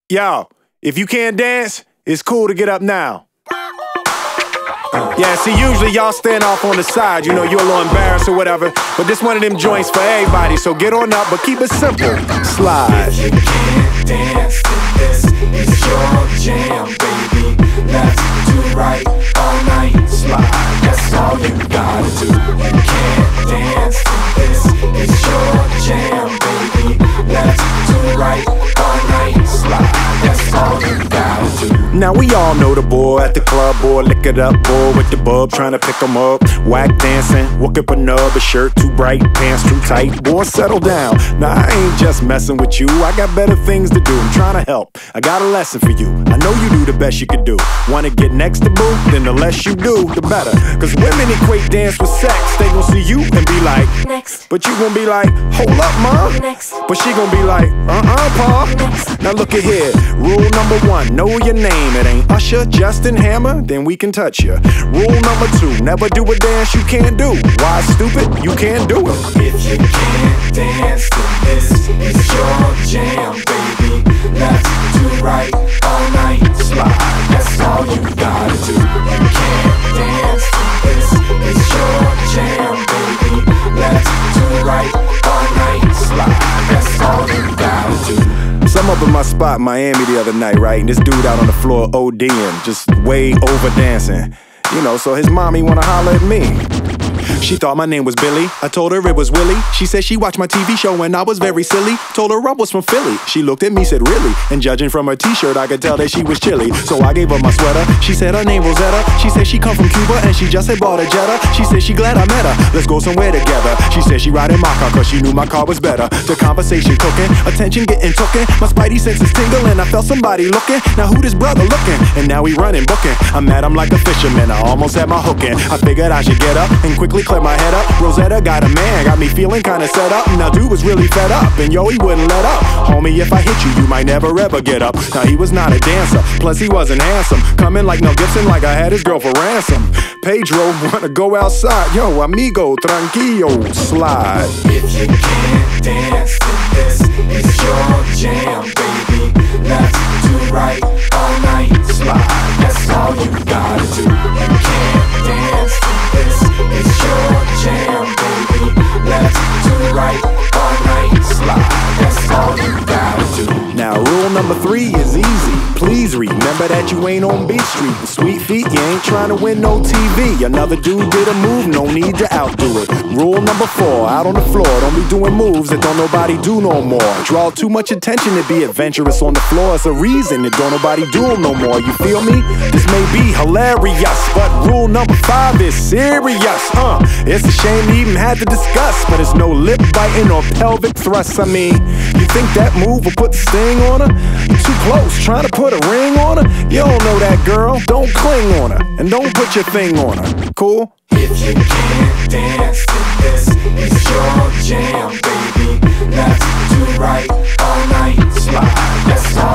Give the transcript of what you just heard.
Yo, if you can't dance, it's cool to get up now. Yeah, see, usually y'all stand off on the side, you know, you're a little embarrassed or whatever, but this one of them joints for everybody, so get on up, but keep it simple. Slide. If you can't dance to this, it's your jam, baby. Left to right, all night, slide. That's all you gotta do. You can't dance to this, it's your jam, baby. Left to right, all night, slide. That's all you gotta do. Now we all know the boy at the club, boy, lick it up, boy, with the bub, trying to pick 'em up. Whack dancing, wook up a nub, a shirt too bright, pants too tight, boy, settle down. Nah, I ain't just messing with you, I got better things to do, I'm trying to help, I got a lesson for you. I know you do the best you can do. Wanna get next to boo? Then the less you do, the better. Cause women equate dance with sex, they gon' see you and be like, next. but you gon' be like, hold up, mom. Next. But she gon' be like, pa. Next. Now look at here, rule number 1, know your name. It ain't Usher, Justin, Hammer, then we can touch you. Rule number 2, never do a dance you can't do. Why, stupid? You can't do it. If you can't dance to this, it's your jam, baby. Left to right, all night, slide. That's all you gotta do. You can't dance to this, it's your jam, baby. Left to right, all night, slide. That's all you gotta do. So I'm up in my spot in Miami the other night, right? And this dude out on the floor ODing, just way over dancing. You know, so his mommy wanna holler at me. She thought my name was Billy, I told her it was Willie. She said she watched my TV show and I was very silly. Told her I was from Philly, she looked at me, said really? And judging from her t-shirt I could tell that she was chilly. So I gave her my sweater, she said her name Rosetta. She said she come from Cuba and she just had bought a Jetta. She said she glad I met her, let's go somewhere together. She said she riding my car cause she knew my car was better. The conversation cooking, attention getting tooken. My spidey senses tingling, I felt somebody looking. Now who this brother looking? And now he running, booking. I'm at him like a fisherman, I almost had my hook in. I figured I should get up and quickly clear my head up. Rosetta got a man, got me feeling kinda set up. Now dude was really fed up, and yo, he wouldn't let up. Homie, if I hit you, you might never ever get up. Now he was not a dancer, plus he wasn't handsome. Coming like Mel Gibson, like I had his girl for ransom. Pedro wanna go outside, yo, amigo, tranquillo, slide. If you can't dance to this, it's your jam, baby. Left to right, all night, slide. That's all you gotta do. You can't dance to this, it's your jam, baby. Left to right, all night, slide. That's all you gotta do. Now rule number 3 is easy. Please remember that you ain't on Beat Street. With sweet feet, you ain't trying to win no TV. Another dude did a move, no need to outdo it. Rule number 4, out on the floor, don't be doing moves that don't nobody do no more. Draw too much attention to be adventurous on the floor. It's a reason that don't nobody do them no more. You feel me? This may be hilarious, but rule number 5 is serious. It's a shame to even have to discuss, but it's no lip biting or pelvic thrusts. I mean, you think that move will put the sting on her? You too close, trying to put a ring on her? You don't know that girl, don't cling on her, and don't put your thing on her. Cool? If you can't dance to this, it's your jam, baby. Left to right, all night, slide. That's all